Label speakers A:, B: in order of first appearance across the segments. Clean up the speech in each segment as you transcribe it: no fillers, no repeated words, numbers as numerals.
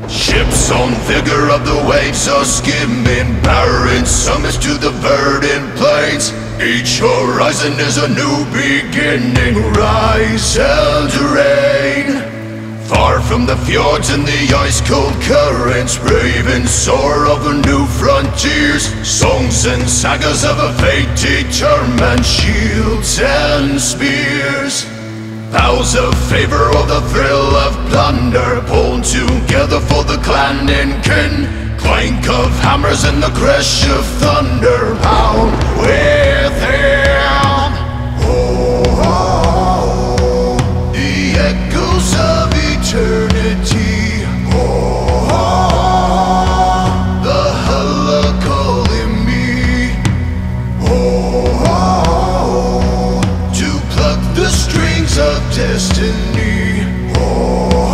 A: Ships on vigor of the waves are skimming, barren summits to the verdant plains. Each horizon is a new beginning, rise and reign. Far from the fjords and the ice-cold currents, brave and soar over new frontiers. Songs and sagas of a fate determined, shields and spears. Vows of favor or the thrill of plunder, pulled together for the clan and kin. Clank of hammers and the crash of thunder, pound within. Oh, oh, oh, the echoes of eternity. Oh, oh, the Hala calling me. Oh, oh, to pluck the strings of destiny. Oh,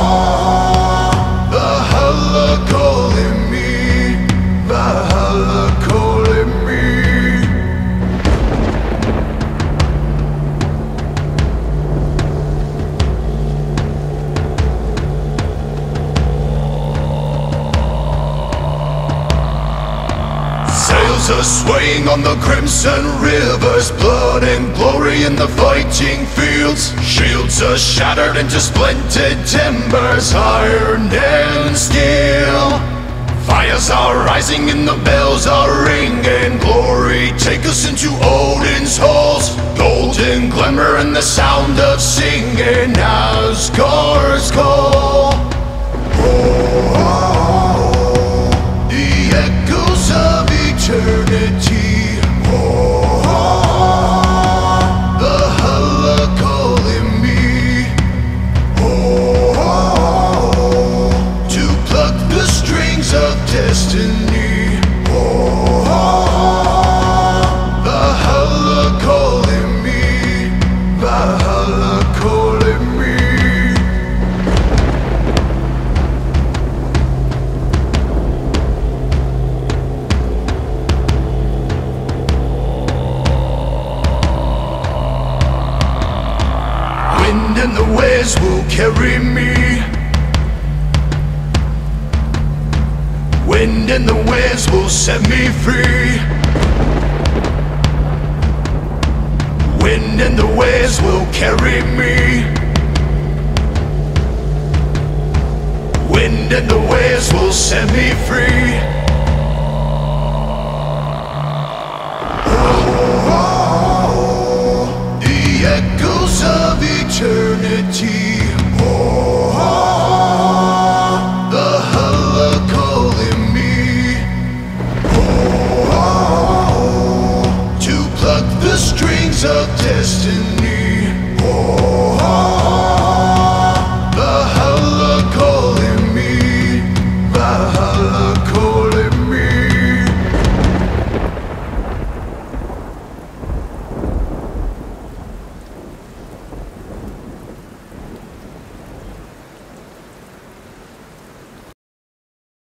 A: the Hala calling me. The Hala calling me. Sails are swaying on the crimson rivers, blood and glory in the fighting fields. Shields are shattered into splintered timbers, iron and steel. Fires are rising and the bells are ringing. Glory, take us into Odin's halls. Golden glimmer and the sound of singing, Asgard's call. Oh, oh, oh, the echoes of eternity. Oh, oh, the Hala calling me. Oh, oh, to pluck the strings of destiny. Oh, the Hala calling me. The Hala calling me. Wind and the waves will carry me. Wind and the waves will set me free. Wind and the waves will carry me. Wind and the waves will set me free. Oh, oh, oh, the echoes of eternity. Oh, oh, the Hala calling me. Oh, oh, to pluck the strings of destiny. Oh,